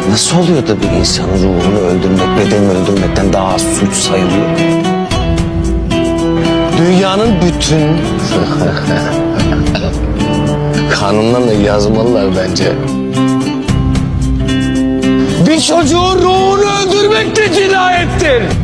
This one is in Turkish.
Nasıl oluyor da bir insanın ruhunu öldürmek, bedenini öldürmekten daha az suç sayılıyor? Dünyanın bütün kanunlarını yazmalılar bence. Bir çocuğun ruhunu öldürmek de cinayettir.